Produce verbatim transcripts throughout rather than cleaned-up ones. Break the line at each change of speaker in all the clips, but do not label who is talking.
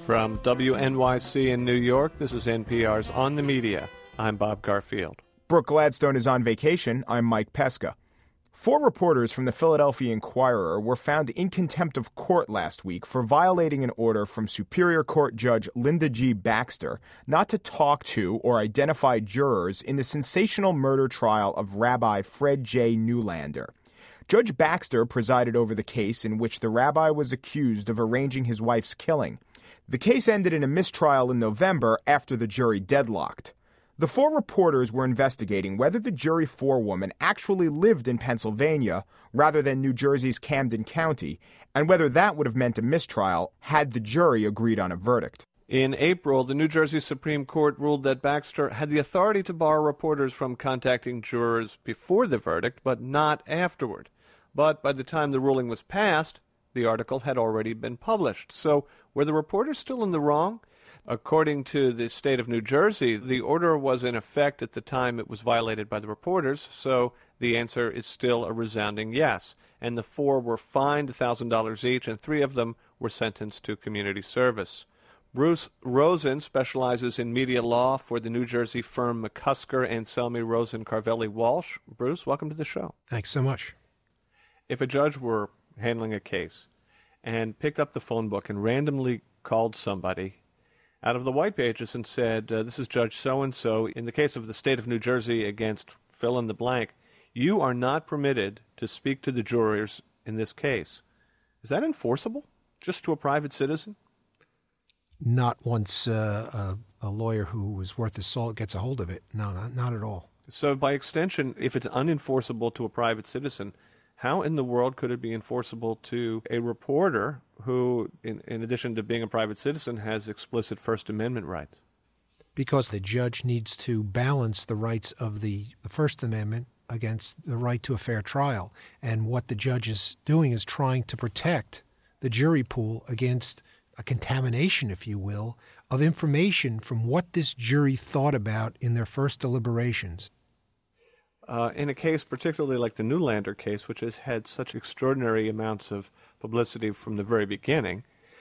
From W N Y C in New York, this is N P R's On the Media. I'm Bob Garfield.
Brooke Gladstone is on vacation. I'm Mike Pesca. Four reporters from the Philadelphia Inquirer were found in contempt of court last week for violating an order from Superior Court Judge Linda G. Baxter not to talk to or identify jurors in the sensational murder trial of Rabbi Fred J. Newlander. Judge Baxter presided over the case in which the rabbi was accused of arranging his wife's killing. The case ended in a mistrial in November after the jury deadlocked. The four reporters were investigating whether the jury forewoman actually lived in Pennsylvania rather than New Jersey's Camden County, and whether that would have meant a mistrial had the jury agreed on a verdict.
In April, the New Jersey Supreme Court ruled that Baxter had the authority to bar reporters from contacting jurors before the verdict, but not afterward. But by the time the ruling was passed, the article had already been published. So were the reporters still in the wrong? According to the state of New Jersey, the order was in effect at the time it was violated by the reporters, so the answer is still a resounding yes. And the four were fined one thousand dollars each, and three of them were sentenced to community service. Bruce Rosen specializes in media law for the New Jersey firm McCusker and Selmy Rosen Carvelli Walsh. Bruce, welcome to the show.
Thanks so much.
If a judge were handling a case and picked up the phone book and randomly called somebody out of the white pages and said, uh, this is Judge so-and-so, in the case of the state of New Jersey against fill in the blank, you are not permitted to speak to the jurors in this case. Is that enforceable just to a private citizen?
Not once uh, a, a lawyer who was worth his salt gets a hold of it. No, not, not at all.
So by extension, if it's unenforceable to a private citizen, how in the world could it be enforceable to a reporter who, in, in addition to being a private citizen, has explicit First Amendment rights?
Because the judge needs to balance the rights of the, the First Amendment against the right to a fair trial. And what the judge is doing is trying to protect the jury pool against a contamination, if you will, of information from what this jury thought about in their first deliberations.
Uh, in a case particularly like the Newlander case, which has had such extraordinary amounts of publicity from the very beginning,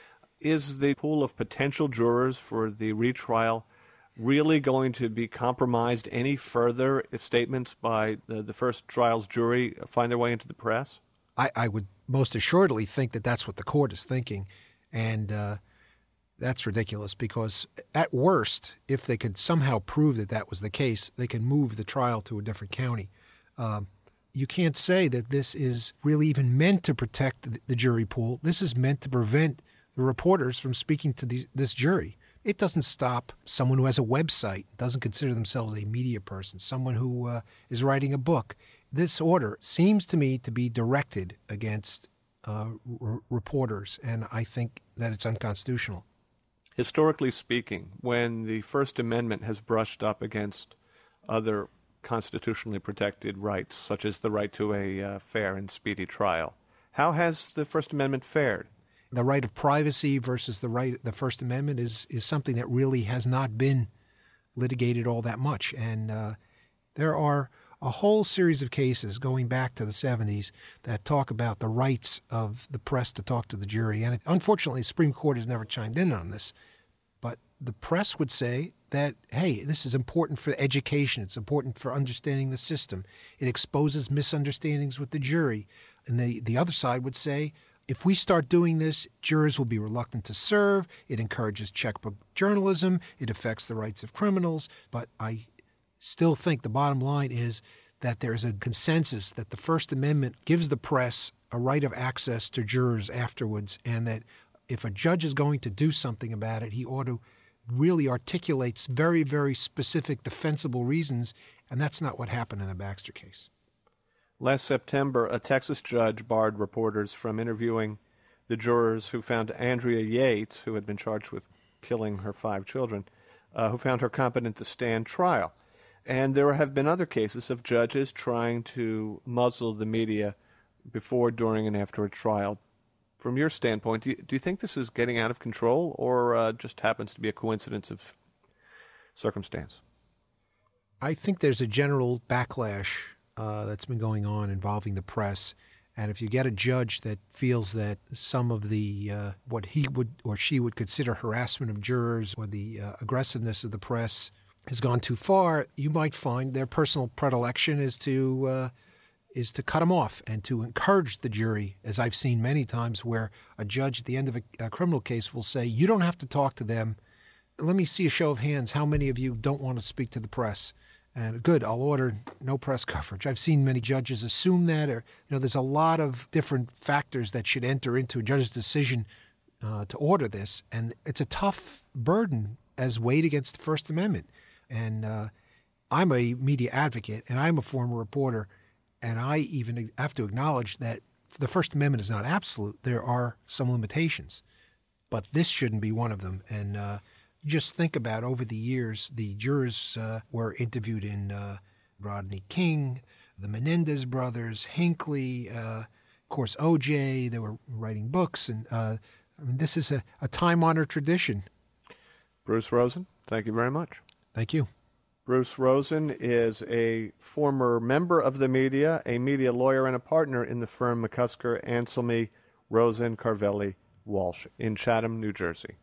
is the pool of potential jurors for the retrial really going to be compromised any further if statements by the, the first trial's jury find their way into the press?
I, I would most assuredly think that that's what the court is thinking, and uh, that's ridiculous because at worst, if they could somehow prove that that was the case, they can move the trial to a different county. Um, you can't say that this is really even meant to protect the, the jury pool. This is meant to prevent the reporters from speaking to the, this jury. It doesn't stop someone who has a website, doesn't consider themselves a media person, someone who uh, is writing a book. This order seems to me to be directed against uh, r- reporters, and I think that it's unconstitutional.
Historically speaking, when the First Amendment has brushed up against other constitutionally protected rights, such as the right to a uh, fair and speedy trial, how has the First Amendment fared?
The right of privacy versus the right, the First Amendment is, is something that really has not been litigated all that much. And uh, there are a whole series of cases going back to the seventies that talk about the rights of the press to talk to the jury. And it, unfortunately, the Supreme Court has never chimed in on this. But the press would say that, hey, this is important for education. It's important for understanding the system. It exposes misunderstandings with the jury. And the, the other side would say, if we start doing this, jurors will be reluctant to serve. It encourages checkbook journalism. It affects the rights of criminals. But I still think the bottom line is that there is a consensus that the First Amendment gives the press a right of access to jurors afterwards, and that if a judge is going to do something about it, he ought to really articulate very, very specific defensible reasons, and that's not what happened in the Baxter case.
Last September, a Texas judge barred reporters from interviewing the jurors who found Andrea Yates, who had been charged with killing her five children, uh, who found her competent to stand trial. And there have been other cases of judges trying to muzzle the media before, during, and after a trial. From your standpoint, do you, do you think this is getting out of control, or uh, just happens to be a coincidence of circumstance?
I think there's a general backlash uh, that's been going on involving the press, And if you get a judge that feels that some of the uh, what he would or she would consider harassment of jurors or the uh, aggressiveness of the press has gone too far, you might find their personal predilection is to uh, is to cut them off and to encourage the jury, as I've seen many times where a judge at the end of a, a criminal case will say, you don't have to talk to them. Let me see a show of hands. How many of you don't want to speak to the press? And good, I'll order no press coverage. I've seen many judges assume that, or, you know, there's a lot of different factors that should enter into a judge's decision uh, to order this. And it's a tough burden as weighed against the First Amendment. And uh, I'm a media advocate and I'm a former reporter. And I even have to acknowledge that the First Amendment is not absolute. There are some limitations, but this shouldn't be one of them. And uh, just think about over the years, the jurors uh, were interviewed in uh, Rodney King, the Menendez brothers, Hinckley, uh, of course, O J. They were writing books. And uh, I mean, this is a, a time-honored tradition.
Bruce Rosen, thank you very much.
Thank you.
Bruce Rosen is a former member of the media, a media lawyer, and a partner in the firm McCusker, Anselmy, Rosen, Carvelli, Walsh in Chatham, New Jersey.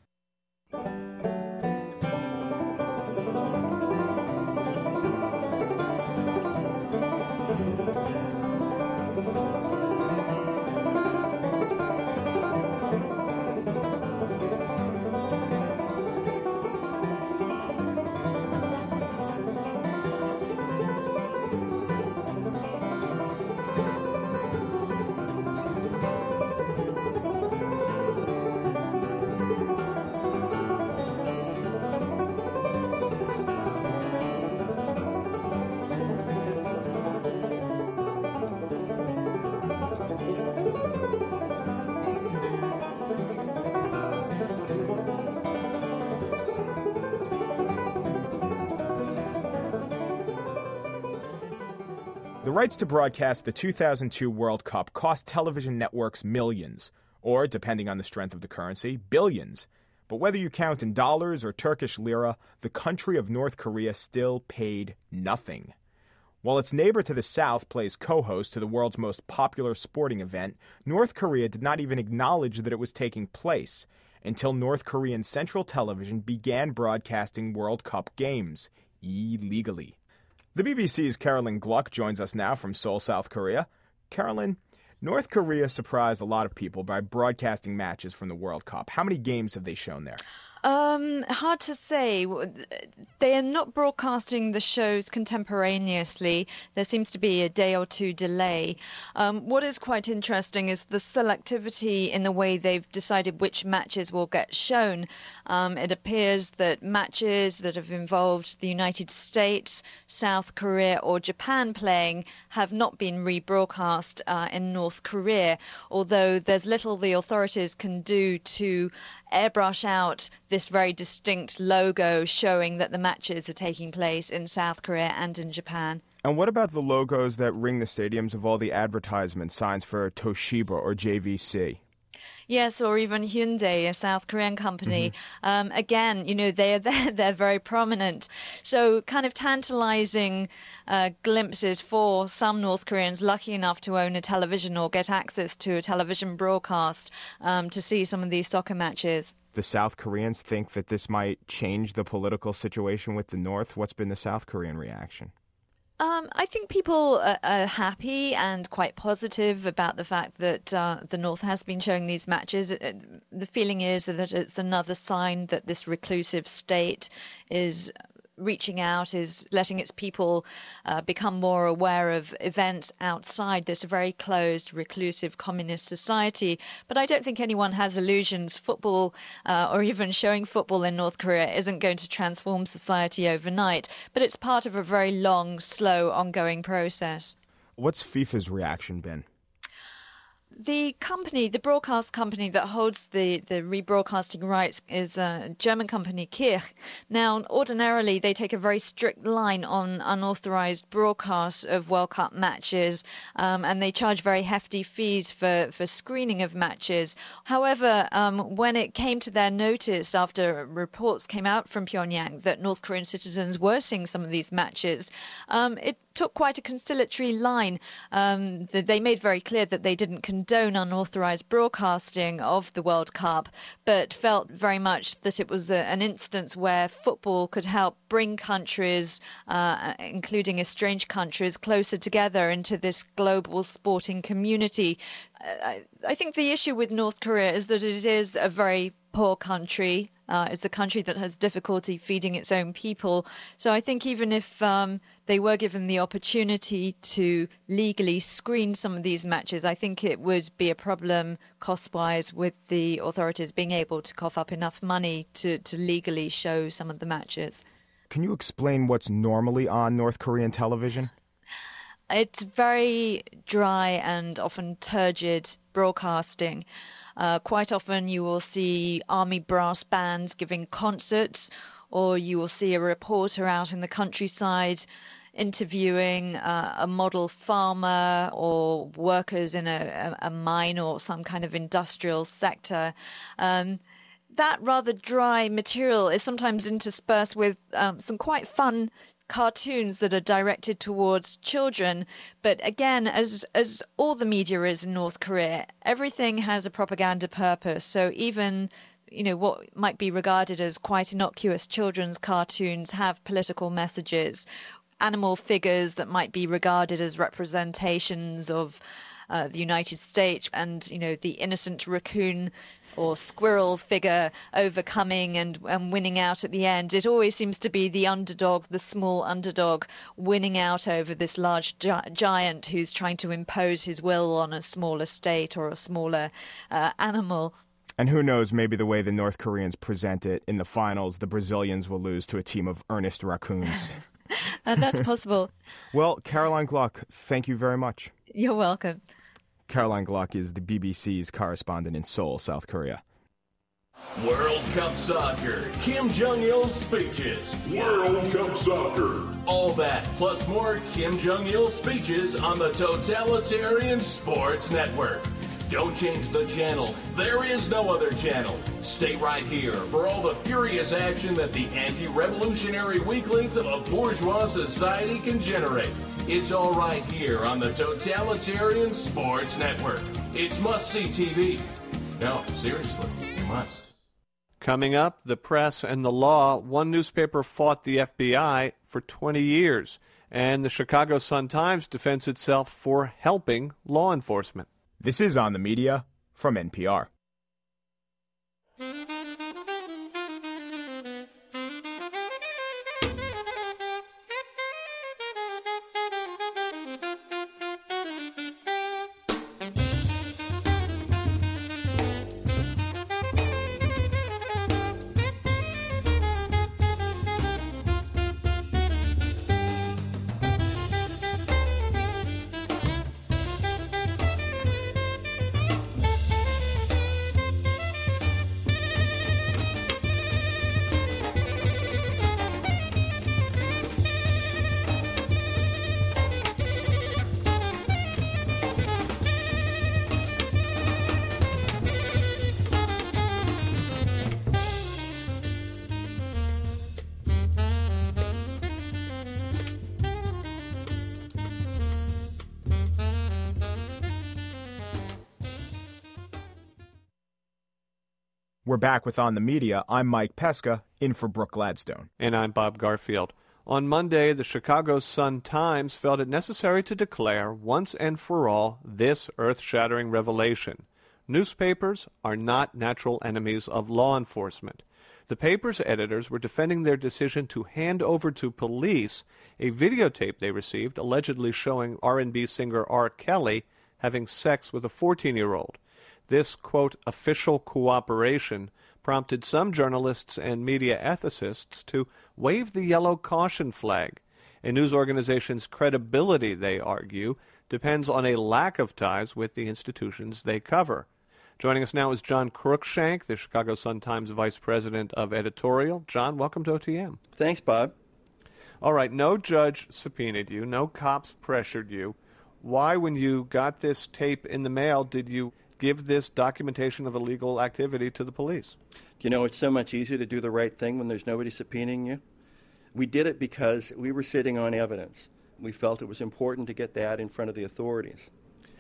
The rights to broadcast the two thousand two World Cup cost television networks millions, or, depending on the strength of the currency, billions. But whether you count in dollars or Turkish lira, the country of North Korea still paid nothing. While its neighbor to the south plays co-host to the world's most popular sporting event, North Korea did not even acknowledge that it was taking place until North Korean Central Television began broadcasting World Cup games illegally. The B B C's Carolyn Gluck joins us now from Seoul, South Korea. Carolyn, North Korea surprised a lot of people by broadcasting matches from the World Cup. How many games have they shown there?
Um, hard to say. They are not broadcasting the shows contemporaneously. There seems to be a day or two delay. Um, what is quite interesting is the selectivity in the way they've decided which matches will get shown. Um, it appears that matches that have involved the United States, South Korea or Japan playing have not been rebroadcast uh, in North Korea, although there's little the authorities can do to airbrush out this very distinct logo showing that the matches are taking place in South Korea and in Japan.
And what about the logos that ring the stadiums of all the advertisement signs for Toshiba or J V C?
Yes, or even Hyundai, a South Korean company.
Mm-hmm.
Um, again, you know, they're there, they're very prominent. So kind of tantalizing uh, glimpses for some North Koreans lucky enough to own a television or get access to a television broadcast um, to see some of these soccer matches.
The South Koreans think that this might change the political situation with the North. What's been the South Korean reaction?
Um, I think people are, are happy and quite positive about the fact that uh, the North has been showing these matches. It, it, the feeling is that it's another sign that this reclusive state is reaching out, is letting its people uh, become more aware of events outside this very closed, reclusive communist society. But I don't think anyone has illusions. Football, uh, or even showing football in North Korea, isn't going to transform society overnight. But it's part of a very long, slow, ongoing process.
What's FIFA's reaction been?
the company, the broadcast company that holds the, the rebroadcasting rights is a German company, Kirch. Now, ordinarily, they take a very strict line on unauthorized broadcasts of World Cup matches, um, and they charge very hefty fees for, for screening of matches. However, um, when it came to their notice after reports came out from Pyongyang that North Korean citizens were seeing some of these matches, um, it took quite a conciliatory line. Um, they made very clear that they didn't condone unauthorized broadcasting of the World Cup, but felt very much that it was a, an instance where football could help bring countries, uh, including estranged countries, closer together into this global sporting community. I, I think the issue with North Korea is that it is a very poor country. Uh, it's a country that has difficulty feeding its own people. So I think even if um, they were given the opportunity to legally screen some of these matches, I think it would be a problem cost-wise with the authorities being able to cough up enough money to, to legally show some of the matches.
Can you explain what's normally on North Korean television?
It's very dry and often turgid broadcasting. Uh, quite often you will see army brass bands giving concerts, or you will see a reporter out in the countryside interviewing uh, a model farmer or workers in a, a mine or some kind of industrial sector. Um, that rather dry material is sometimes interspersed with um, some quite fun cartoons that are directed towards children. But again, as as all the media is in North Korea, everything has a propaganda purpose. So even, you know, what might be regarded as quite innocuous children's cartoons have political messages. Animal figures that might be regarded as representations of uh, the United States, and, you know, the innocent raccoon or squirrel figure overcoming and, and winning out at the end. It always seems to be the underdog, the small underdog, winning out over this large gi- giant who's trying to impose his will on a smaller state or a smaller uh, animal.
And who knows, maybe the way the North Koreans present it in the finals, the Brazilians will lose to a team of earnest raccoons.
And that's possible.
Well, Caroline Gluck, thank you very much.
You're welcome.
Caroline Gluck is the B B C's correspondent in Seoul, South Korea.
World Cup Soccer, Kim Jong-il's speeches. World Cup Soccer. All that, plus more Kim Jong-il speeches on the Totalitarian Sports Network. Don't change the channel. There is no other channel. Stay right here for all the furious action that the anti-revolutionary weaklings of a bourgeois society can generate. It's all right here on the Totalitarian Sports Network. It's must-see T V. No, seriously, you must.
Coming up, the press and the law. One newspaper fought the F B I for twenty years, and the Chicago Sun-Times defends itself for helping law enforcement.
This is On the Media from N P R. We're back with On the Media. I'm Mike Pesca, in for Brooke Gladstone.
And I'm Bob Garfield. On Monday, the Chicago Sun-Times felt it necessary to declare once and for all this earth-shattering revelation. Newspapers are not natural enemies of law enforcement. The paper's editors were defending their decision to hand over to police a videotape they received allegedly showing R and B singer R. Kelly having sex with a fourteen-year-old. This, quote, official cooperation prompted some journalists and media ethicists to wave the yellow caution flag. A news organization's credibility, they argue, depends on a lack of ties with the institutions they cover. Joining us now is John Cruikshank, the Chicago Sun-Times Vice President of Editorial. John, welcome to O T M.
Thanks, Bob.
All right, no judge subpoenaed you, no cops pressured you. Why, when you got this tape in the mail, did you give this documentation of illegal activity to the police?
You know, it's so much easier to do the right thing when there's nobody subpoenaing you. We did it because we were sitting on evidence. We felt it was important to get that in front of the authorities.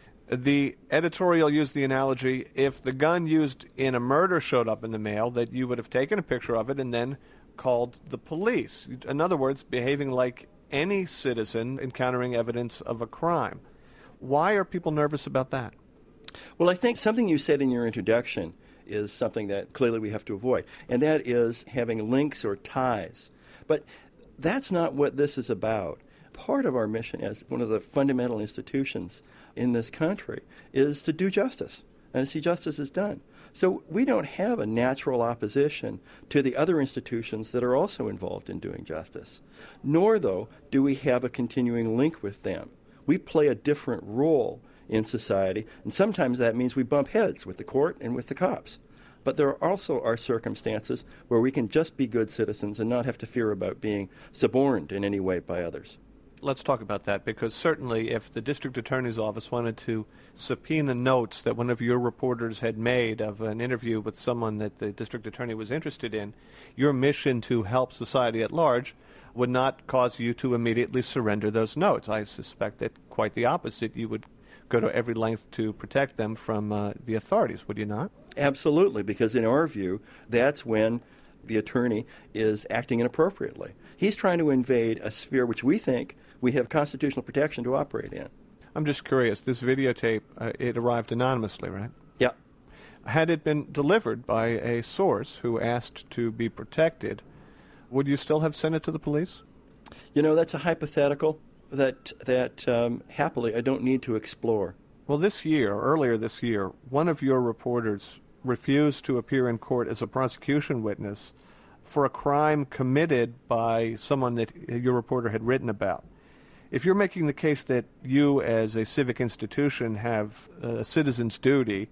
The editorial used the analogy, if the gun used in a murder showed up in the mail, that you would have taken a picture of it and then called the police. In other words, behaving like any citizen encountering evidence of a crime. Why are people nervous about that?
Well, I think something you said in your introduction is something that clearly we have to avoid, and that is having links or ties. But that's not what this is about. Part of our mission as one of the fundamental institutions in this country is to do justice and to see justice is done. So we don't have a natural opposition to the other institutions that are also involved in doing justice. Nor, though, do we have a continuing link with them. We play a different role in society, and sometimes that means we bump heads with the court and with the cops. But there also are circumstances where we can just be good citizens and not have to fear about being suborned in any way by others.
Let's talk about that, because certainly if the district attorney's office wanted to subpoena notes that one of your reporters had made of an interview with someone that the district attorney was interested in, your mission to help society at large would not cause you to immediately surrender those notes. I suspect that quite the opposite. You would go to every length to protect them from uh, the authorities, would you not?
Absolutely, because in our view, that's when the attorney is acting inappropriately. He's trying to invade a sphere which we think we have constitutional protection to operate in.
I'm just curious. This videotape, uh, it arrived anonymously, right?
Yeah.
Had it been delivered by a source who asked to be protected, would you still have sent it to the police?
You know, that's a hypothetical that, that um, happily, I don't need to explore.
Well, this year, earlier this year, one of your reporters refused to appear in court as a prosecution witness for a crime committed by someone that your reporter had written about. If you're making the case that you as a civic institution have a citizen's duty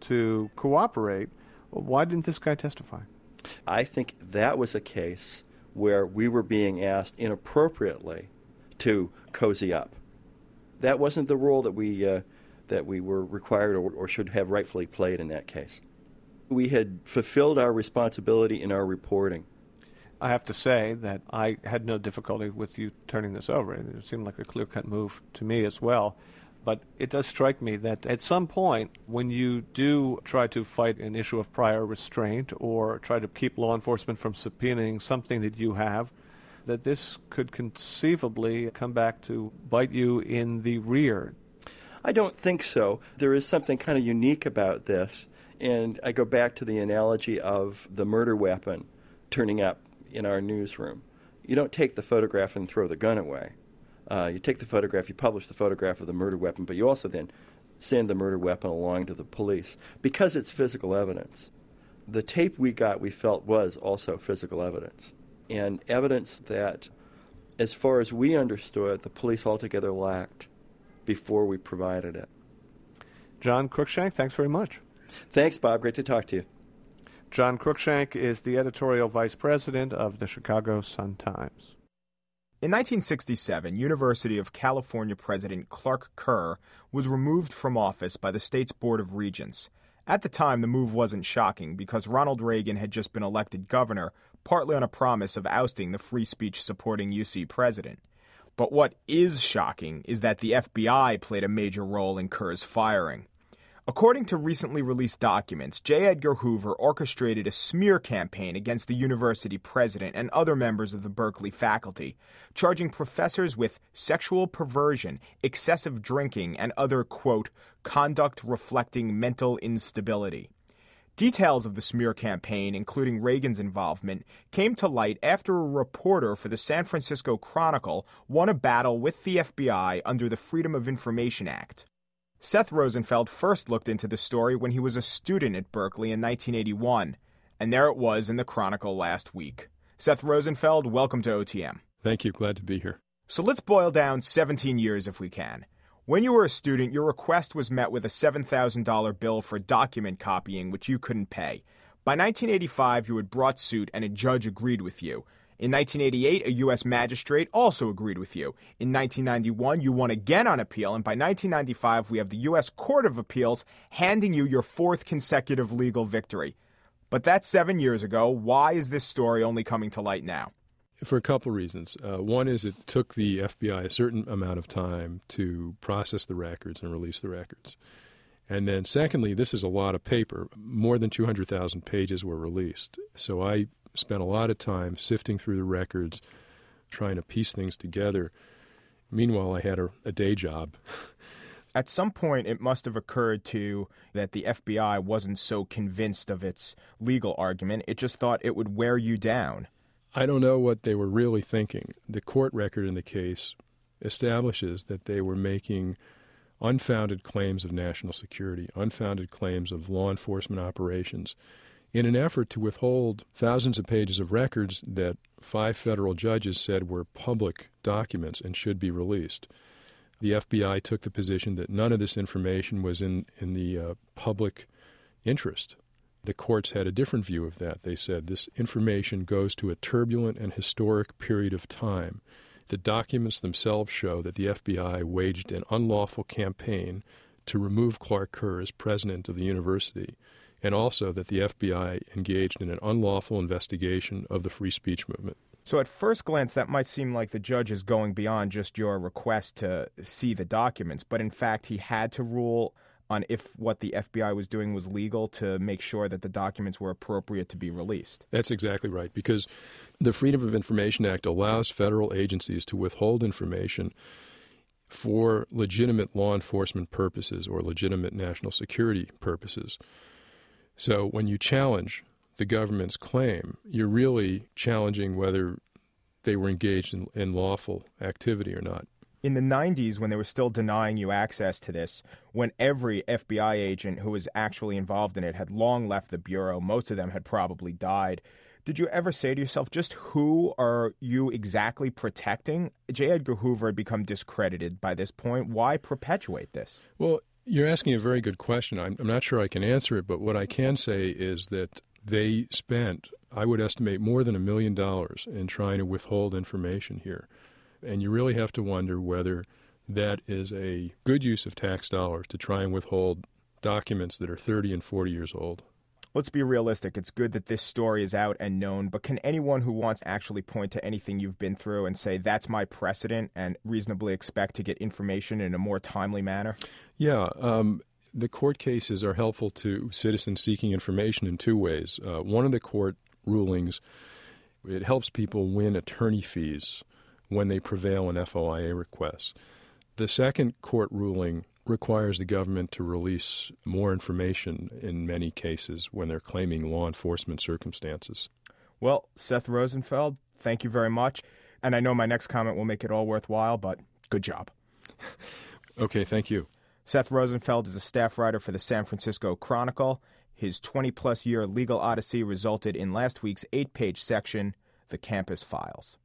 to cooperate, why didn't this guy testify?
I think that was a case where we were being asked inappropriately to cozy up. That wasn't the role that we uh, that we were required or, or should have rightfully played in that case. We had fulfilled our responsibility in our reporting.
I have to say that I had no difficulty with you turning this over. It seemed like a clear-cut move to me as well. But it does strike me that at some point, when you do try to fight an issue of prior restraint or try to keep law enforcement from subpoenaing something that you have, that this could conceivably come back to bite you in the rear.
I don't think so. There is something kind of unique about this. And I go back to the analogy of the murder weapon turning up in our newsroom. You don't take the photograph and throw the gun away. Uh, you take the photograph, you publish the photograph of the murder weapon, but you also then send the murder weapon along to the police because it's physical evidence. The tape we got, we felt, was also physical evidence, and evidence that, as far as we understood, the police altogether lacked before we provided it.
John Cruikshank, thanks very much.
Thanks, Bob. Great to talk to you.
John Cruikshank is the editorial vice president of the Chicago Sun-Times.
In nineteen sixty-seven, University of California President Clark Kerr was removed from office by the state's Board of Regents. At the time, the move wasn't shocking because Ronald Reagan had just been elected governor, partly on a promise of ousting the free speech-supporting U C president. But what is shocking is that the F B I played a major role in Kerr's firing. According to recently released documents, J. Edgar Hoover orchestrated a smear campaign against the university president and other members of the Berkeley faculty, charging professors with sexual perversion, excessive drinking, and other, quote, conduct reflecting mental instability. Details of the smear campaign, including Reagan's involvement, came to light after a reporter for the San Francisco Chronicle won a battle with the F B I under the Freedom of Information Act. Seth Rosenfeld first looked into the story when he was a student at Berkeley in nineteen eighty-one, and there it was in the Chronicle last week. Seth Rosenfeld, welcome to O T M.
Thank you. Glad to be here.
So let's boil down seventeen years if we can. When you were a student, your request was met with a seven thousand dollars bill for document copying, which you couldn't pay. By nineteen eighty-five, you had brought suit and a judge agreed with you. In nineteen eighty-eight, a U S magistrate also agreed with you. In nineteen ninety-one, you won again on appeal, and by nineteen ninety-five, we have the U S Court of Appeals handing you your fourth consecutive legal victory. But that's seven years ago. Why is this story only coming to light now?
For a couple of reasons. Uh, one is it took the F B I a certain amount of time to process the records and release the records. And then secondly, this is a lot of paper. More than two hundred thousand pages were released. So I spent a lot of time sifting through the records, trying to piece things together. Meanwhile, I had a, a day job.
At some point, it must have occurred to you that the F B I wasn't so convinced of its legal argument. It just thought it would wear you down.
I don't know what they were really thinking. The court record in the case establishes that they were making unfounded claims of national security, unfounded claims of law enforcement operations, in an effort to withhold thousands of pages of records that five federal judges said were public documents and should be released. The F B I took the position that none of this information was in, in the uh, public interest. The courts had a different view of that. They said this information goes to a turbulent and historic period of time. The documents themselves show that the F B I waged an unlawful campaign to remove Clark Kerr as president of the university, and also that the F B I engaged in an unlawful investigation of the free speech movement.
So at first glance, that might seem like the judge is going beyond just your request to see the documents, but in fact he had to rule on if what the F B I was doing was legal to make sure that the documents were appropriate to be released.
That's exactly right, because the Freedom of Information Act allows federal agencies to withhold information for legitimate law enforcement purposes or legitimate national security purposes. So when you challenge the government's claim, you're really challenging whether they were engaged in, in lawful activity or not.
In the nineties, when they were still denying you access to this, when every F B I agent who was actually involved in it had long left the Bureau, most of them had probably died, did you ever say to yourself, just who are you exactly protecting? J. Edgar Hoover had become discredited by this point. Why perpetuate this?
Well, you're asking a very good question. I'm, I'm not sure I can answer it, but what I can say is that they spent, I would estimate, more than a million dollars in trying to withhold information here. And you really have to wonder whether that is a good use of tax dollars to try and withhold documents that are thirty and forty years old.
Let's be realistic. It's good that this story is out and known, but can anyone who wants to actually point to anything you've been through and say, that's my precedent, and reasonably expect to get information in a more timely manner?
Yeah. Um, the court cases are helpful to citizens seeking information in two ways. Uh, one of the court rulings, it helps people win attorney fees when they prevail in F O I A requests. The second court ruling requires the government to release more information in many cases when they're claiming law enforcement circumstances.
Well, Seth Rosenfeld, thank you very much. And I know my next comment will make it all worthwhile, but good job.
Okay, thank you.
Seth Rosenfeld is a staff writer for the San Francisco Chronicle. His twenty-plus year legal odyssey resulted in last week's eight-page section, The Campus Files.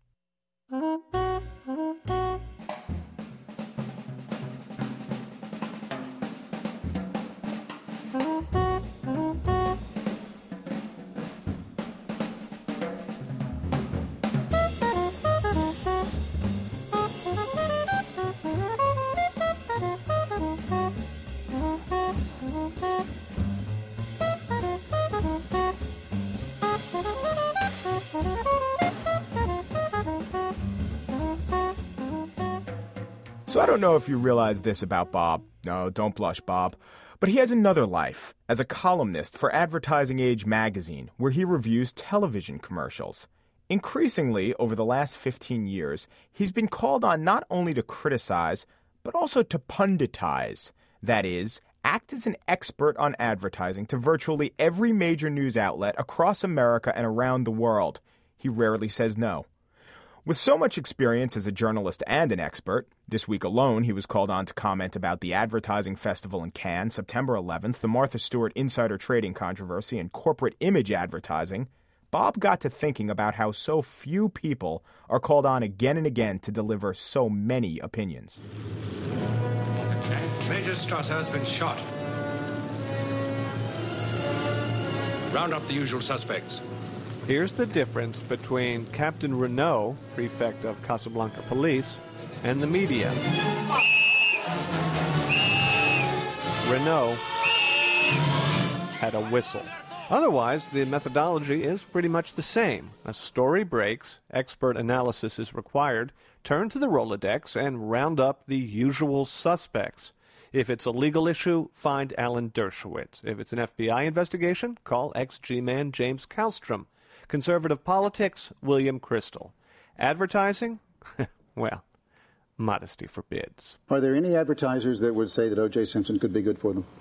So I don't know if you realize this about Bob. No, don't blush, Bob. But he has another life as a columnist for Advertising Age magazine, where he reviews television commercials. Increasingly, over the last fifteen years, he's been called on not only to criticize, but also to punditize. That is, act as an expert on advertising to virtually every major news outlet across America and around the world. He rarely says no. With so much experience as a journalist and an expert, this week alone he was called on to comment about the Advertising Festival in Cannes, September eleventh, the Martha Stewart insider trading controversy, and corporate image advertising, Bob got to thinking about how so few people are called on again and again to deliver so many opinions.
Major Strasser has been shot. Round up the usual suspects.
Here's the difference between Captain Renault, prefect of Casablanca Police, and the media. Renault had a whistle. Otherwise, the methodology is pretty much the same. A story breaks, expert analysis is required, turn to the Rolodex and round up the usual suspects. If it's a legal issue, find Alan Dershowitz. If it's an F B I investigation, call ex-G-man James Kallstrom. Conservative politics, William Kristol. Advertising? Well, modesty forbids.
Are there any advertisers that would say that O J. Simpson could be good for them?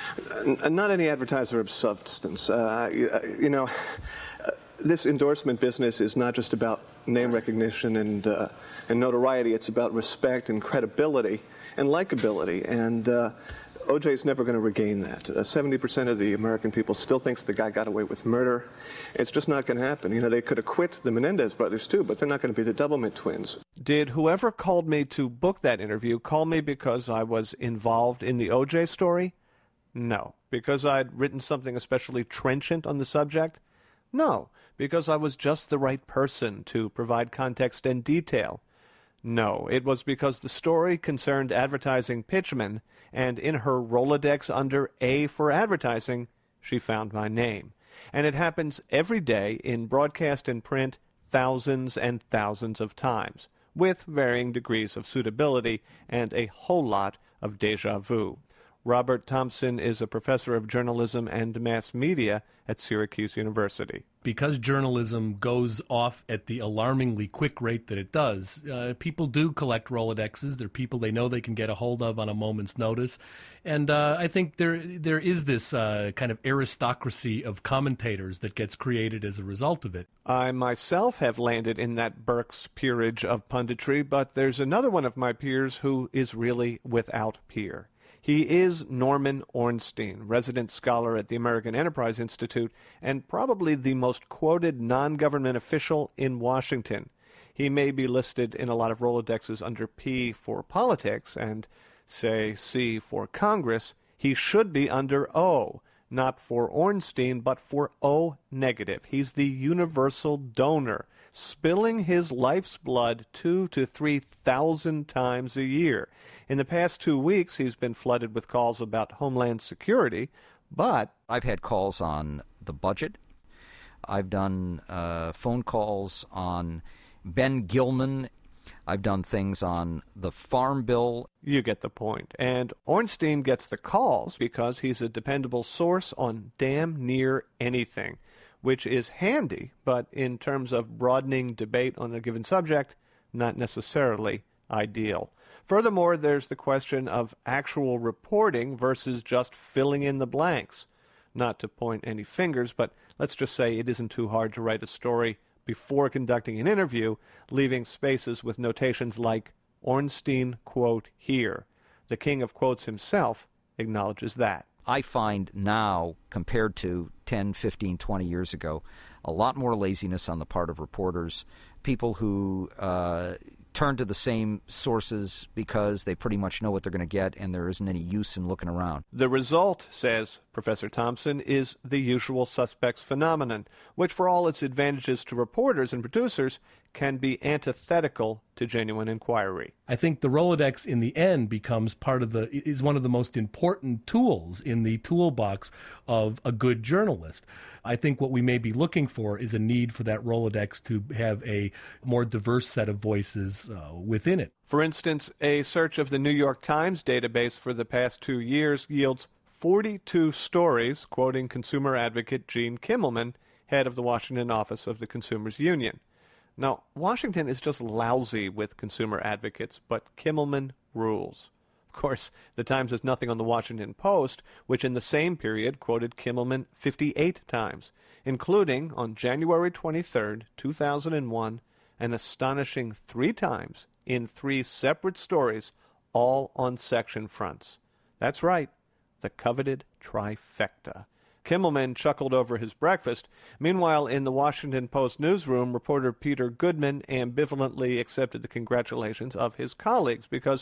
Uh, not any advertiser of substance. Uh, you, uh, you know, uh, this endorsement business is not just about name recognition and, uh, and notoriety. It's about respect and credibility and likability. And uh, O J's never going to regain that. Uh, seventy percent of the American people still thinks the guy got away with murder. It's just not going to happen. You know, they could acquit the Menendez brothers, too, but they're not going to be the Doublemint twins.
Did whoever called me to book that interview call me because I was involved in the O J story? No. Because I'd written something especially trenchant on the subject? No. Because I was just the right person to provide context and detail? No. It was because the story concerned advertising pitchmen, and in her Rolodex under A for advertising, she found my name. And it happens every day in broadcast and print thousands and thousands of times, with varying degrees of suitability and a whole lot of déjà vu. Robert Thompson is a professor of journalism and mass media at Syracuse University.
Because journalism goes off at the alarmingly quick rate that it does, uh, people do collect Rolodexes. They're people they know they can get a hold of on a moment's notice. And uh, I think there there is this uh, kind of aristocracy of commentators that gets created as a result of it.
I myself have landed in that Burke's peerage of punditry, but there's another one of my peers who is really without peer. He is Norman Ornstein, resident scholar at the American Enterprise Institute, and probably the most quoted non-government official in Washington. He may be listed in a lot of Rolodexes under P for politics and, say, C for Congress. He should be under O, not for Ornstein, but for O negative. He's the universal donor, spilling his life's blood two to three thousand times a year. In the past two weeks, he's been flooded with calls about Homeland Security, but
I've had calls on the budget. I've done uh, phone calls on Ben Gilman. I've done things on the Farm Bill.
You get the point. And Ornstein gets the calls because he's a dependable source on damn near anything, which is handy, but in terms of broadening debate on a given subject, not necessarily ideal. Furthermore, there's the question of actual reporting versus just filling in the blanks. Not to point any fingers, but let's just say it isn't too hard to write a story before conducting an interview, leaving spaces with notations like Ornstein quote here. The king of quotes himself acknowledges that.
I find now, compared to ten, fifteen, twenty years ago, a lot more laziness on the part of reporters, people who uh, turn to the same sources because they pretty much know what they're going to get and there isn't any use in looking around.
The result, says Professor Thompson, is the usual suspects phenomenon, which for all its advantages to reporters and producers can be antithetical to genuine inquiry.
I think the Rolodex in the end becomes part of the, is one of the most important tools in the toolbox of a good journalist. I think what we may be looking for is a need for that Rolodex to have a more diverse set of voices uh, within it.
For instance, a search of the New York Times database for the past two years yields forty-two stories quoting consumer advocate Gene Kimmelman, head of the Washington office of the Consumers Union. Now, Washington is just lousy with consumer advocates, but Kimmelman rules. Of course, the Times has nothing on the Washington Post, which in the same period quoted Kimmelman fifty-eight times, including on January twenty-third, two thousand one, an astonishing three times in three separate stories, all on section fronts. That's right, the coveted trifecta. Kimmelman chuckled over his breakfast. Meanwhile, in the Washington Post newsroom, reporter Peter Goodman ambivalently accepted the congratulations of his colleagues because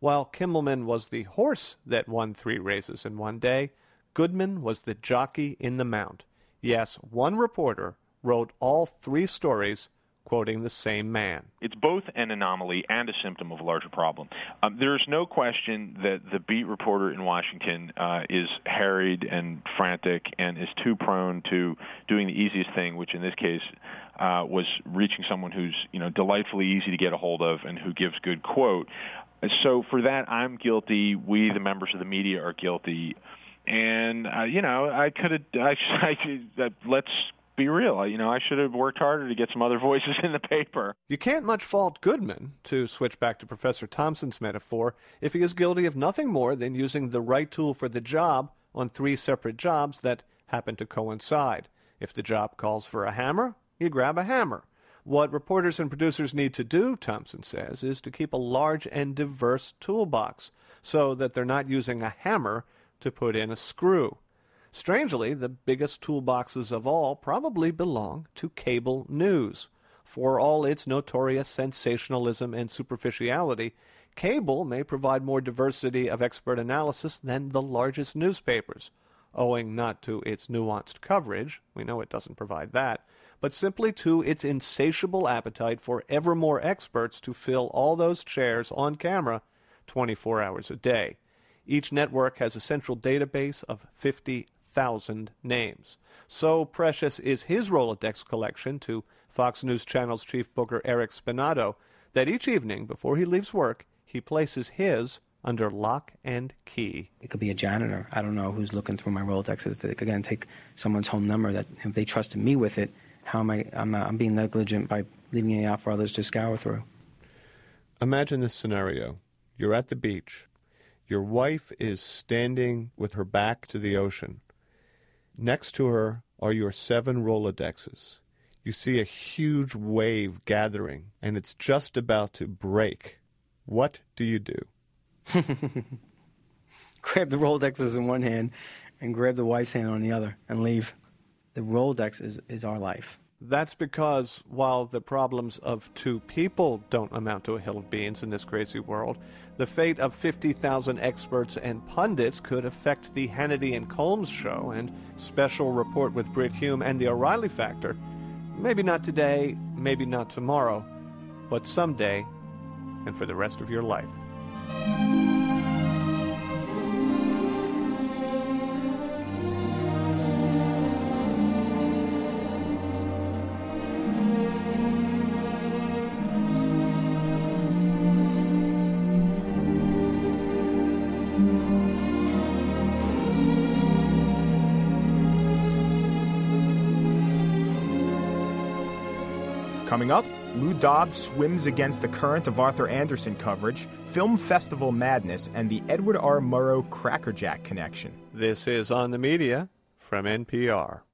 While Kimmelman was the horse that won three races in one day, Goodman was the jockey in the mount. Yes, one reporter wrote all three stories quoting the same man.
It's both an anomaly and a symptom of a larger problem. Um, there's no question that the beat reporter in Washington uh, is harried and frantic and is too prone to doing the easiest thing, which in this case uh, was reaching someone who's, you know, delightfully easy to get a hold of and who gives good quote. So for that, I'm guilty. We, the members of the media, are guilty. And, uh, you know, I could have, I, I, let's be real. You know, I should have worked harder to get some other voices in the paper.
You can't much fault Goodman, to switch back to Professor Thompson's metaphor, if he is guilty of nothing more than using the right tool for the job on three separate jobs that happen to coincide. If the job calls for a hammer, you grab a hammer. What reporters and producers need to do, Thompson says, is to keep a large and diverse toolbox so that they're not using a hammer to put in a screw. Strangely, the biggest toolboxes of all probably belong to cable news. For all its notorious sensationalism and superficiality, cable may provide more diversity of expert analysis than the largest newspapers, owing not to its nuanced coverage, we know it doesn't provide that, but simply to its insatiable appetite for ever more experts to fill all those chairs on camera twenty-four hours a day. Each network has a central database of fifty thousand names. So precious is his Rolodex collection to Fox News Channel's chief booker Eric Spinato that each evening before he leaves work, he places his under lock and key.
It could be a janitor. I don't know who's looking through my Rolodexes. It could, again, take someone's home number that if they trusted me with it, how am I, I'm, I'm being negligent by leaving it out for others to scour through.
Imagine this scenario. You're at the beach. Your wife is standing with her back to the ocean. Next to her are your seven Rolodexes. You see a huge wave gathering, and it's just about to break. What do you do?
Grab the Rolodexes in one hand and grab the wife's hand on the other and leave. The Rolodex is, is our life.
That's because while the problems of two people don't amount to a hill of beans in this crazy world, the fate of fifty thousand experts and pundits could affect the Hannity and Colmes show and Special Report with Brit Hume and the O'Reilly Factor. Maybe not today, maybe not tomorrow, but someday and for the rest of your life.
Coming up, Lou Dobbs swims against the current of Arthur Anderson coverage, film festival madness, and the Edward R. Murrow Crackerjack connection.
This is On the Media from N P R.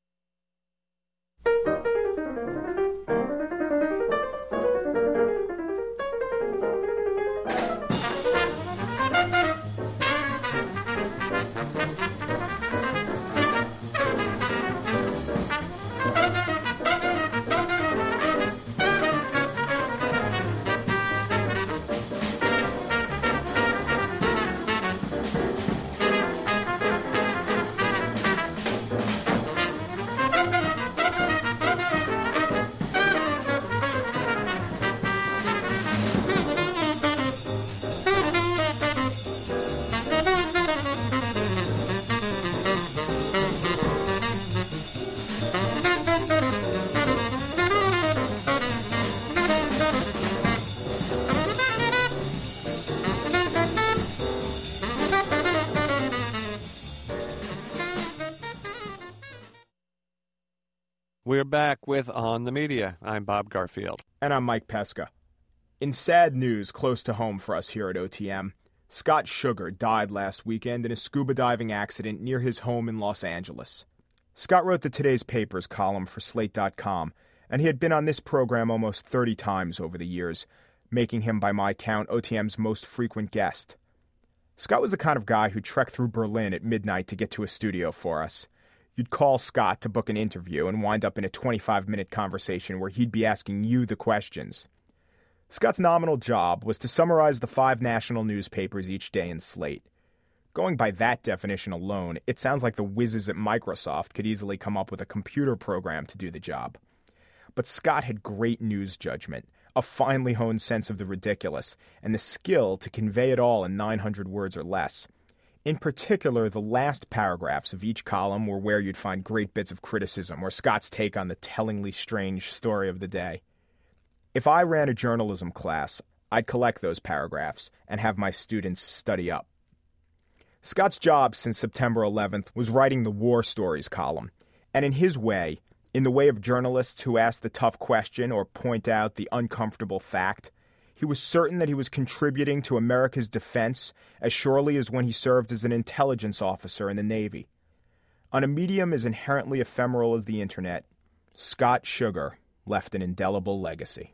We're back with On the Media. I'm Bob Garfield.
And I'm Mike Pesca. In sad news close to home for us here at O T M, Scott Sugar died last weekend in a scuba diving accident near his home in Los Angeles. Scott wrote the Today's Papers column for Slate dot com, and he had been on this program almost thirty times over the years, making him, by my count, O T M's most frequent guest. Scott was the kind of guy who trekked through Berlin at midnight to get to a studio for us. You'd call Scott to book an interview and wind up in a twenty-five minute conversation where he'd be asking you the questions. Scott's nominal job was to summarize the five national newspapers each day in Slate. Going by that definition alone, it sounds like the whizzes at Microsoft could easily come up with a computer program to do the job. But Scott had great news judgment, a finely honed sense of the ridiculous, and the skill to convey it all in nine hundred words or less. In particular, the last paragraphs of each column were where you'd find great bits of criticism or Scott's take on the tellingly strange story of the day. If I ran a journalism class, I'd collect those paragraphs and have my students study up. Scott's job since September eleventh was writing the war stories column, and in his way, in the way of journalists who ask the tough question or point out the uncomfortable fact, he was certain that he was contributing to America's defense as surely as when he served as an intelligence officer in the Navy. On a medium as inherently ephemeral as the internet, Scott Sugar left an indelible legacy.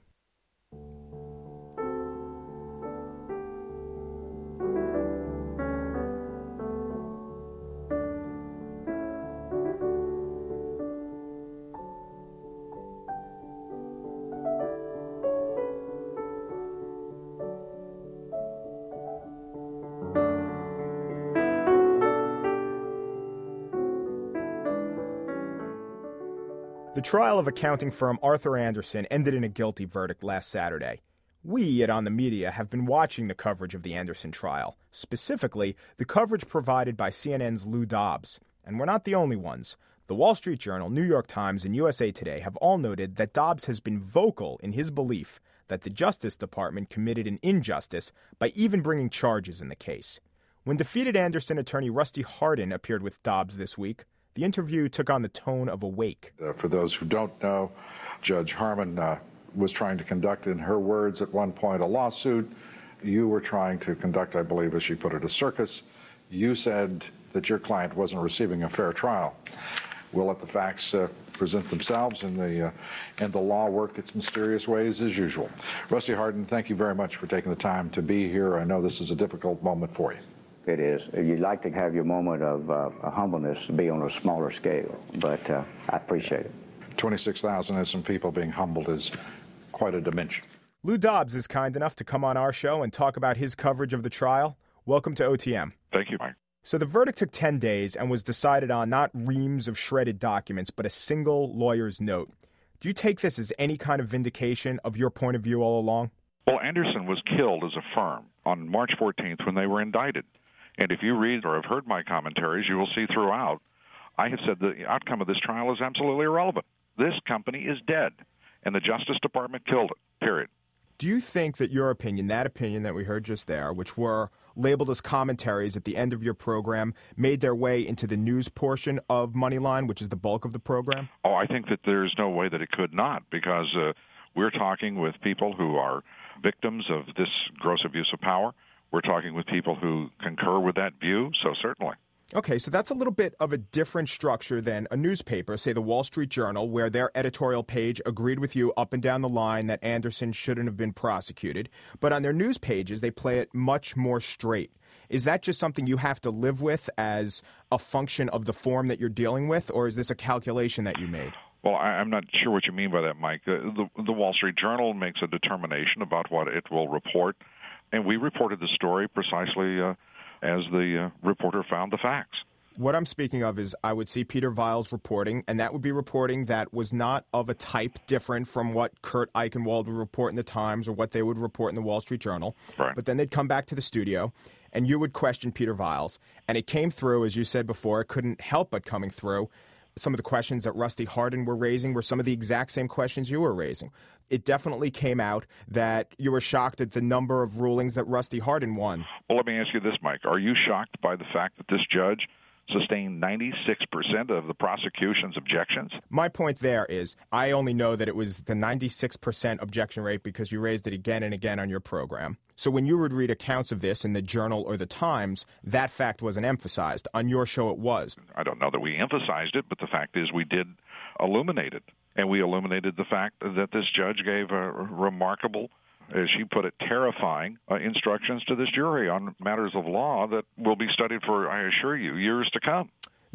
The trial of accounting firm Arthur Andersen ended in a guilty verdict last Saturday. We at On the Media have been watching the coverage of the Andersen trial, specifically the coverage provided by C N N's Lou Dobbs. And we're not the only ones. The Wall Street Journal, New York Times, and U S A Today have all noted that Dobbs has been vocal in his belief that the Justice Department committed an injustice by even bringing charges in the case. When defeated Andersen attorney Rusty Hardin appeared with Dobbs this week, the interview took on the tone of a wake.
Uh, for those who don't know, Judge Harmon uh, was trying to conduct, in her words at one point, a lawsuit. You were trying to conduct, I believe, as she put it, a circus. You said that your client wasn't receiving a fair trial. We'll let the facts uh, present themselves and the, uh, and the law work its mysterious ways as usual. Rusty Hardin, thank you very much for taking the time to be here. I know this is a difficult moment for you.
It is. You'd like to have your moment of uh, humbleness be on a smaller scale, but uh, I appreciate it.
twenty-six thousand innocent people being humbled is quite a dimension.
Lou Dobbs is kind enough to come on our show and talk about his coverage of the trial. Welcome to O T M.
Thank you, Mike.
So the verdict took ten days and was decided on not reams of shredded documents, but a single lawyer's note. Do you take this as any kind of vindication of your point of view all along?
Well, Andersen was killed as a firm on March fourteenth when they were indicted. And if you read or have heard my commentaries, you will see throughout, I have said the outcome of this trial is absolutely irrelevant. This company is dead, and the Justice Department killed it, period.
Do you think that your opinion, that opinion that we heard just there, which were labeled as commentaries at the end of your program, made their way into the news portion of Moneyline, which is the bulk of the program?
Oh, I think that there's no way that it could not, because uh, we're talking with people who are victims of this gross abuse of power. We're talking with people who concur with that view, so certainly.
Okay, so that's a little bit of a different structure than a newspaper, say the Wall Street Journal, where their editorial page agreed with you up and down the line that Andersen shouldn't have been prosecuted. But on their news pages, they play it much more straight. Is that just something you have to live with as a function of the form that you're dealing with, or is this a calculation that you made?
Well, I, I'm not sure what you mean by that, Mike. The, the, the Wall Street Journal makes a determination about what it will report. And we reported the story precisely uh, as the uh, reporter found the facts.
What I'm speaking of is I would see Peter Viles reporting, and that would be reporting that was not of a type different from what Kurt Eichenwald would report in the Times or what they would report in the Wall Street Journal.
Right.
But then they'd come back to the studio, and you would question Peter Viles. And it came through, as you said before, it couldn't help but coming through. Some of the questions that Rusty Hardin were raising were some of the exact same questions you were raising. It definitely came out that you were shocked at the number of rulings that Rusty Hardin won.
Well, let me ask you this, Mike. Are you shocked by the fact that this judge sustained ninety-six percent of the prosecution's objections?
My point there is I only know that it was the ninety-six percent objection rate because you raised it again and again on your program. So when you would read accounts of this in the Journal or the Times, that fact wasn't emphasized. On your show it was.
I don't know that we emphasized it, but the fact is we did illuminate it. And we illuminated the fact that this judge gave a remarkable, as she put it, terrifying uh, instructions to this jury on matters of law that will be studied for, I assure you, years to come.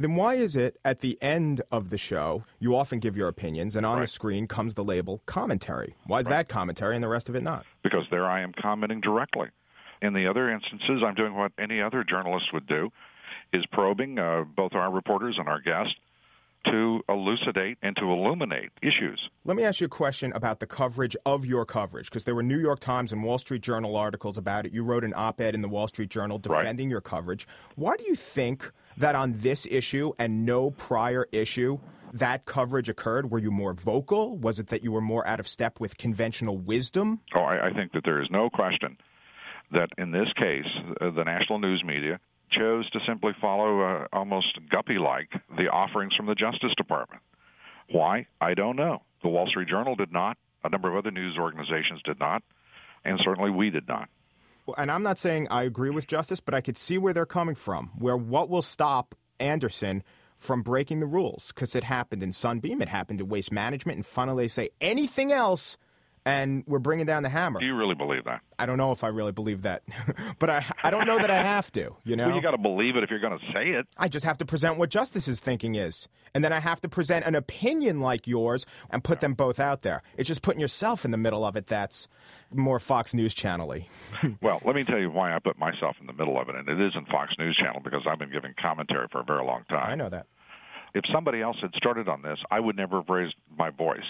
Then why is it at the end of the show, you often give your opinions, and on right. the screen comes the label commentary? Why is right. that commentary and the rest of it not?
Because there I am commenting directly. In the other instances, I'm doing what any other journalist would do, is probing uh, both our reporters and our guests to elucidate and to illuminate issues.
Let me ask you a question about the coverage of your coverage, because there were New York Times and Wall Street Journal articles about it. You wrote an op-ed in the Wall Street Journal defending right. your coverage. Why do you think that on this issue and no prior issue that coverage occurred? Were you more vocal? Was it that you were more out of step with conventional wisdom?
Oh, I, I think that there is no question that in this case, uh, the national news media chose to simply follow, uh, almost guppy-like, the offerings from the Justice Department. Why? I don't know. The Wall Street Journal did not. A number of other news organizations did not. And certainly we did not.
Well, and I'm not saying I agree with Justice, but I could see where they're coming from, where what will stop Anderson from breaking the rules? Because it happened in Sunbeam, it happened in Waste Management, and finally they say anything else, and we're bringing down the hammer.
Do you really believe that?
I don't know if I really believe that, but I I don't know that I have to, you know?
Well, you got to believe it if you're going to say it.
I just have to present what Justice's thinking is, and then I have to present an opinion like yours and put them both out there. It's just putting yourself in the middle of it that's more Fox News Channel-y.
Well, let me tell you why I put myself in the middle of it, and it isn't Fox News Channel because I've been giving commentary for a very long time.
I know that.
If somebody else had started on this, I would never have raised my voice.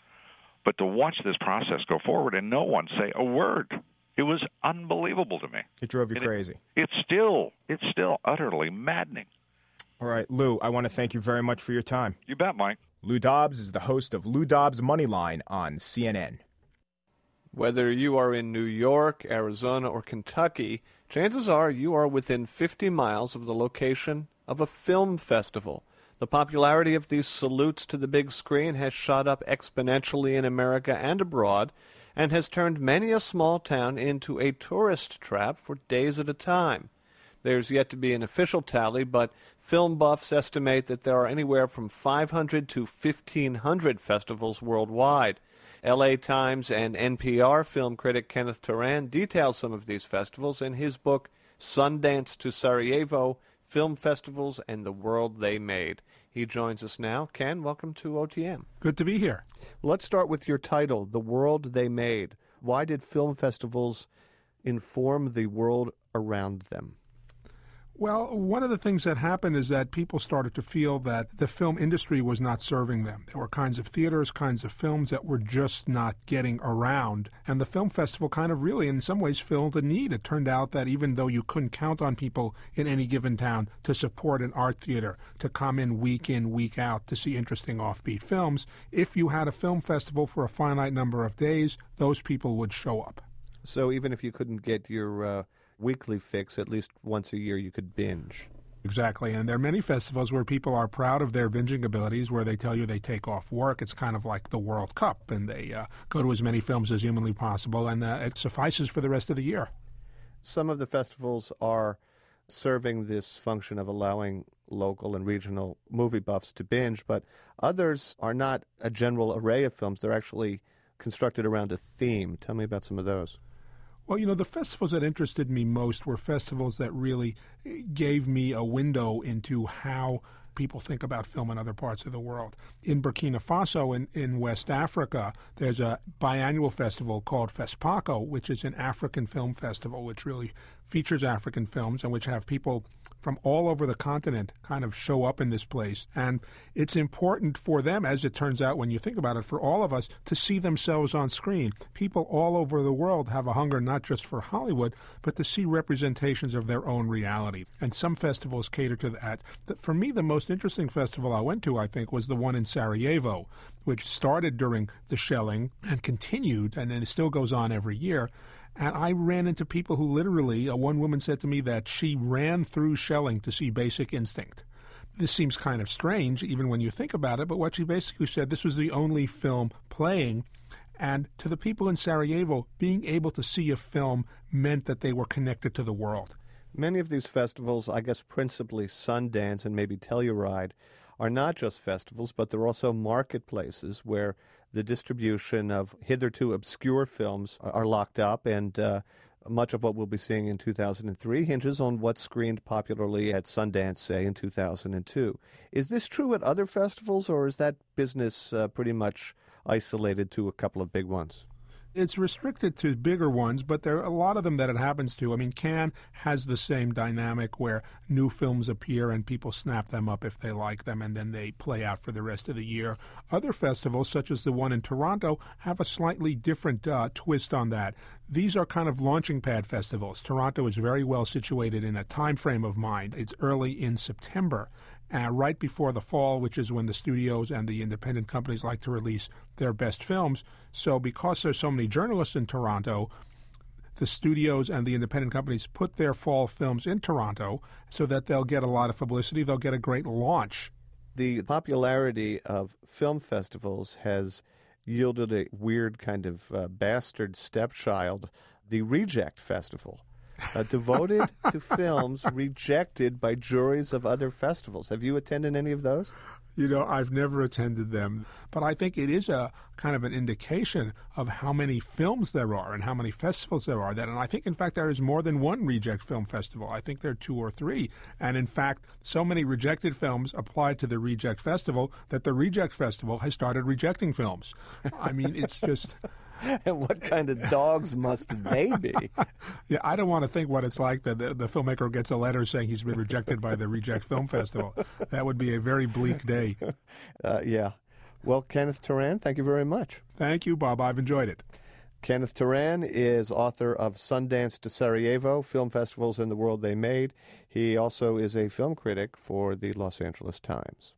But to watch this process go forward and no one say a word, it was unbelievable to me.
It drove you
and
crazy.
It, it's still, it's still utterly maddening.
All right, Lou, I want to thank you very much for your time.
You bet, Mike.
Lou Dobbs is the host of Lou Dobbs Moneyline on C N N.
Whether you are in New York, Arizona, or Kentucky, chances are you are within fifty miles of the location of a film festival. The popularity of these salutes to the big screen has shot up exponentially in America and abroad, and has turned many a small town into a tourist trap for days at a time. There's yet to be an official tally, but film buffs estimate that there are anywhere from five hundred to fifteen hundred festivals worldwide. L A Times and N P R film critic Kenneth Turan details some of these festivals in his book, Sundance to Sarajevo, Film Festivals and the World They Made. He joins us now. Ken, welcome to O T M.
Good to be here.
Let's start with your title, The World They Made. Why did film festivals inform the world around them?
Well, one of the things that happened is that people started to feel that the film industry was not serving them. There were kinds of theaters, kinds of films that were just not getting around. And the film festival kind of really, in some ways, filled a need. It turned out that even though you couldn't count on people in any given town to support an art theater, to come in week in, week out to see interesting offbeat films, if you had a film festival for a finite number of days, those people would show up.
So even if you couldn't get your Uh... weekly fix, at least once a year you could binge.
Exactly, and there are many festivals where people are proud of their binging abilities, where they tell you they take off work. It's kind of like the World Cup, and they uh, go to as many films as humanly possible, and uh, it suffices for the rest of the year.
Some of the festivals are serving this function of allowing local and regional movie buffs to binge, but others are not a general array of films. They're actually constructed around a theme. Tell me about some of those.
Well, you know, the festivals that interested me most were festivals that really gave me a window into how people think about film in other parts of the world. In Burkina Faso, in, in West Africa, there's a biannual festival called FESPACO, which is an African film festival, which really features African films and which have people from all over the continent kind of show up in this place. And it's important for them, as it turns out when you think about it, for all of us to see themselves on screen. People all over the world have a hunger not just for Hollywood, but to see representations of their own reality. And some festivals cater to that. For me, the most interesting festival I went to, I think, was the one in Sarajevo, which started during the shelling and continued, and then it still goes on every year. And I ran into people who literally, uh, one woman said to me that she ran through shelling to see Basic Instinct. This seems kind of strange, even when you think about it, but what she basically said, this was the only film playing. And to the people in Sarajevo, being able to see a film meant that they were connected to the world.
Many of these festivals, I guess principally Sundance and maybe Telluride, are not just festivals, but they're also marketplaces where the distribution of hitherto obscure films are locked up, and uh, much of what we'll be seeing in two thousand three hinges on what screened popularly at Sundance, say, in two thousand two. Is this true at other festivals, or is that business uh, pretty much isolated to a couple of big ones?
It's restricted to bigger ones, but there are a lot of them that it happens to. I mean, Cannes has the same dynamic where new films appear and people snap them up if they like them, and then they play out for the rest of the year. Other festivals, such as the one in Toronto, have a slightly different uh, twist on that. These are kind of launching pad festivals. Toronto is very well situated in a time frame of mind. It's early in September. Uh, right before the fall, which is when the studios and the independent companies like to release their best films. So because there's so many journalists in Toronto, the studios and the independent companies put their fall films in Toronto so that they'll get a lot of publicity. They'll get a great launch.
The popularity of film festivals has yielded a weird kind of uh, bastard stepchild, the Reject Festival. Uh, devoted to films rejected by juries of other festivals. Have you attended any of those?
You know, I've never attended them, but I think it is a kind of an indication of how many films there are and how many festivals there are. That, and I think, in fact, there is more than one Reject Film Festival. I think there are two or three. And, in fact, so many rejected films applied to the Reject Festival that the Reject Festival has started rejecting films. I mean, it's just...
And what kind of dogs must they be?
Yeah, I don't want to think what it's like that the, the filmmaker gets a letter saying he's been rejected by the Reject Film Festival. That would be a very bleak day.
Uh, yeah. Well, Kenneth Turan, thank you very much.
Thank you, Bob. I've enjoyed it.
Kenneth Turan is author of Sundance to Sarajevo, Film Festivals in the World They Made. He also is a film critic for the Los Angeles Times.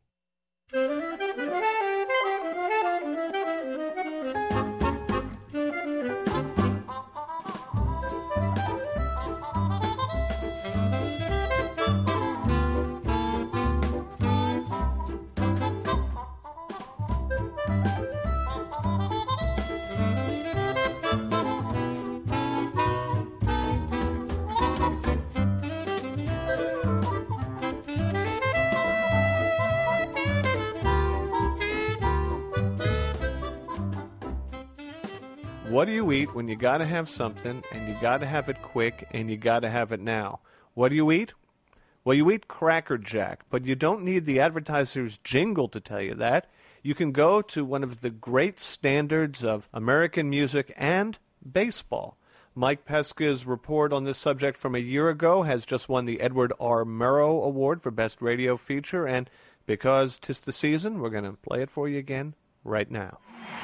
What do you eat when you got to have something, and you got to have it quick, and you got to have it now? What do you eat? Well, you eat Cracker Jack, but you don't need the advertiser's jingle to tell you that. You can go to one of the great standards of American music and baseball. Mike Pesca's report on this subject from a year ago has just won the Edward R. Murrow Award for Best Radio Feature, and because 'tis the season, we're going to play it for you again right now.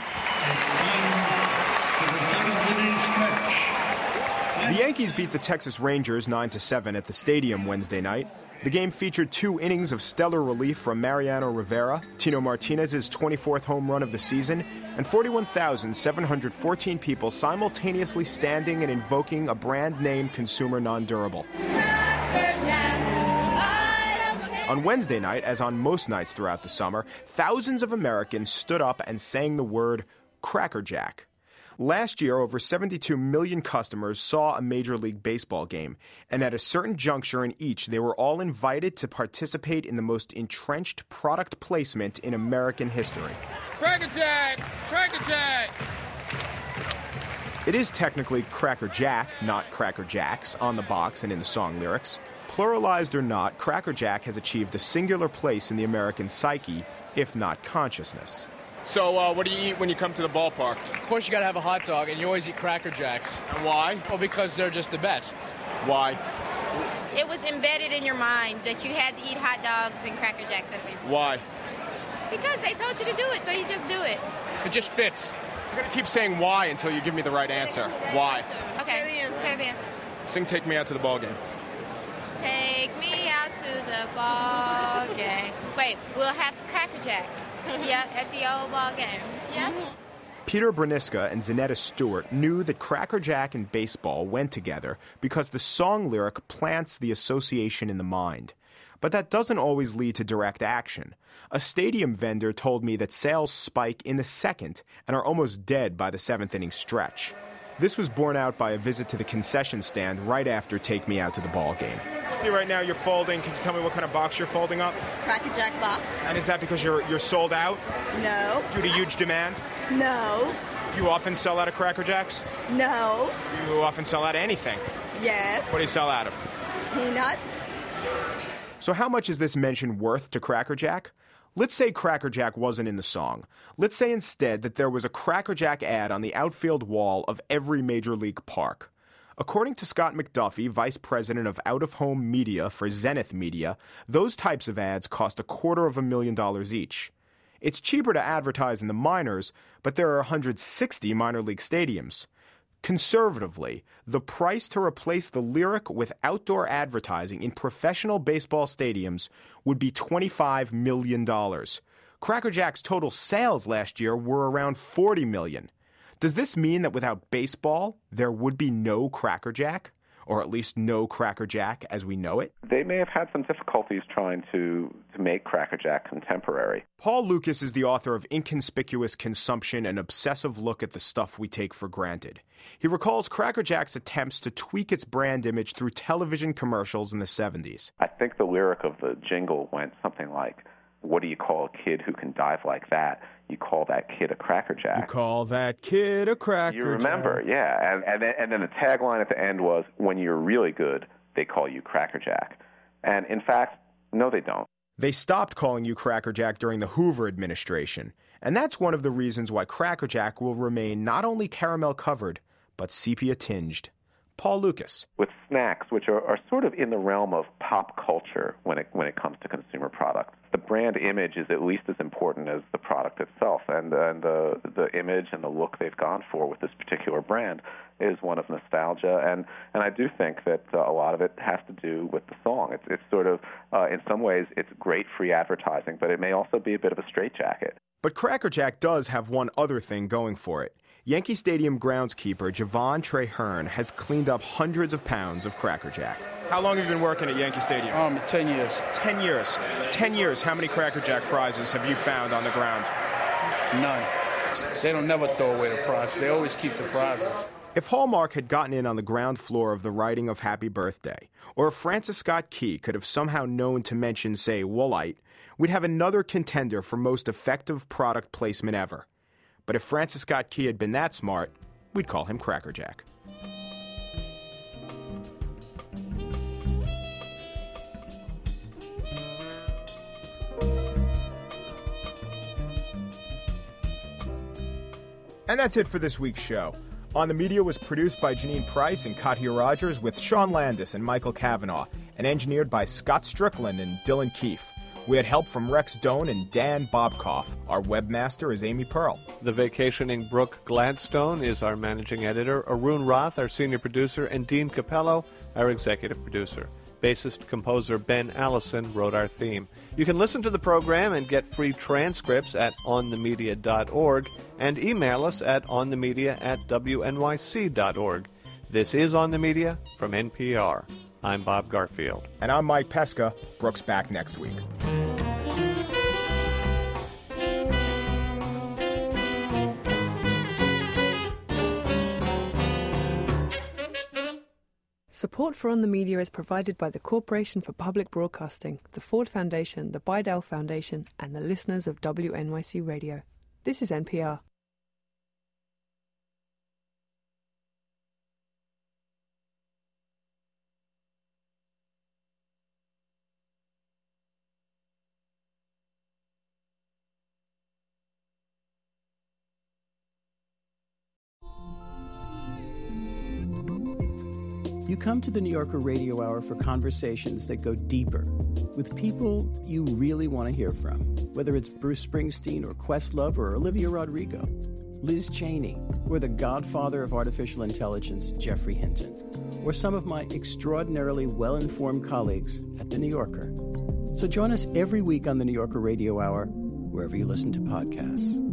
The Yankees beat the Texas Rangers nine to seven at the stadium Wednesday night. The game featured two innings of stellar relief from Mariano Rivera, Tino Martinez's twenty-fourth home run of the season, and forty-one thousand seven hundred fourteen people simultaneously standing and invoking a brand-name consumer non-durable. On Wednesday night, as on most nights throughout the summer, thousands of Americans stood up and sang the word Cracker Jack. Last year, over seventy-two million customers saw a Major League Baseball game, and at a certain juncture in each, they were all invited to participate in the most entrenched product placement in American history.
Cracker Jacks! Cracker Jacks!
It is technically Cracker Jack, not Cracker Jacks, on the box and in the song lyrics. Pluralized or not, Cracker Jack has achieved a singular place in the American psyche, if not consciousness.
So, uh, what do you eat when you come to the ballpark?
Of course, you gotta have a hot dog, and you always eat Cracker Jacks.
And why?
Well, because they're just the best.
Why?
It was embedded in your mind that you had to eat hot dogs and Cracker Jacks at a baseball.
Why?
Because they told you to do it, so you just do it.
It just fits. You're gonna keep saying why until you give me the right answer. Why?
Okay, say the answer.
Sing "Take Me Out to the Ball Game."
Take me out to the ball game. Wait, we'll have some Cracker Jacks. Yeah, at the old ball game. Yeah.
Peter Braniska and Zanetta Stewart knew that Cracker Jack and baseball went together because the song lyric plants the association in the mind. But that doesn't always lead to direct action. A stadium vendor told me that sales spike in the second and are almost dead by the seventh inning stretch. This was borne out by a visit to the concession stand right after Take Me Out to the Ball Game. See, right now you're folding. Can you tell me what kind of box you're folding up?
Cracker Jack box.
And is that because you're you're sold out?
No.
Due to huge demand?
No.
You often sell out of Cracker Jacks?
No.
You often sell out of anything?
Yes.
What do you sell out of?
Peanuts.
So how much is this mention worth to Cracker Jack? Let's say Cracker Jack wasn't in the song. Let's say instead that there was a Cracker Jack ad on the outfield wall of every Major League park. According to Scott McDuffie, vice president of out-of-home media for Zenith Media, those types of ads cost a quarter of a million dollars each. It's cheaper to advertise in the minors, but there are one hundred sixty minor league stadiums. Conservatively, the price to replace the lyric with outdoor advertising in professional baseball stadiums would be twenty-five million dollars. Cracker Jack's total sales last year were around forty million dollars. Does this mean that without baseball, there would be no Cracker Jack? Or at least no Cracker Jack as we know it?
They may have had some difficulties trying to, to make Cracker Jack contemporary.
Paul Lucas is the author of Inconspicuous Consumption, an obsessive look at the stuff we take for granted. He recalls Cracker Jack's attempts to tweak its brand image through television commercials in the seventies.
I think the lyric of the jingle went something like, "What do you call a kid who can dive like that? You call that kid a Cracker Jack."
You call that kid a Cracker Jack.
You remember, yeah. And, and, then, and then the tagline at the end was, "When you're really good, they call you Cracker Jack." And in fact, no, they don't.
They stopped calling you Cracker Jack during the Hoover administration. And that's one of the reasons why Cracker Jack will remain not only caramel covered, but sepia tinged. Paul Lucas.
With snacks, which are, are sort of in the realm of pop culture when it when it comes to consumer products, the brand image is at least as important as the product itself, and and the the image and the look they've gone for with this particular brand is one of nostalgia, and and I do think that uh, a lot of it has to do with the song. It's it's sort of uh, in some ways it's great free advertising, but it may also be a bit of a straitjacket.
But Cracker Jack does have one other thing going for it. Yankee Stadium groundskeeper Javon Traherne has cleaned up hundreds of pounds of Cracker Jack. How long have you been working at Yankee Stadium?
Um, ten years.
Ten years. Ten years. How many Cracker Jack prizes have you found on the ground?
None. They don't never throw away the prize. They always keep the prizes.
If Hallmark had gotten in on the ground floor of the writing of Happy Birthday, or if Francis Scott Key could have somehow known to mention, say, Woolite, we'd have another contender for most effective product placement ever. But if Francis Scott Key had been that smart, we'd call him Cracker Jack. And that's it for this week's show. On the Media was produced by Janine Price and Katya Rogers with Sean Landis and Michael Cavanaugh, and engineered by Scott Strickland and Dylan Keefe. We had help from Rex Doan and Dan Bobkoff. Our webmaster is Amy Pearl.
The vacationing Brooke Gladstone is our managing editor, Arun Roth, our senior producer, and Dean Capello, our executive producer. Bassist composer Ben Allison wrote our theme. You can listen to the program and get free transcripts at on the media dot org and email us at onthemedia at w n y c dot org. This is On the Media from N P R. I'm Bob Garfield.
And I'm Mike Pesca. Brooks back next week.
Support for On the Media is provided by the Corporation for Public Broadcasting, the Ford Foundation, the Bidell Foundation, and the listeners of W N Y C Radio. This is N P R.
You come to the New Yorker Radio Hour for conversations that go deeper, with people you really want to hear from, whether it's Bruce Springsteen or Questlove or Olivia Rodrigo, Liz Cheney, or the godfather of artificial intelligence, Jeffrey Hinton, or some of my extraordinarily well-informed colleagues at The New Yorker. So join us every week on the New Yorker Radio Hour, wherever you listen to podcasts.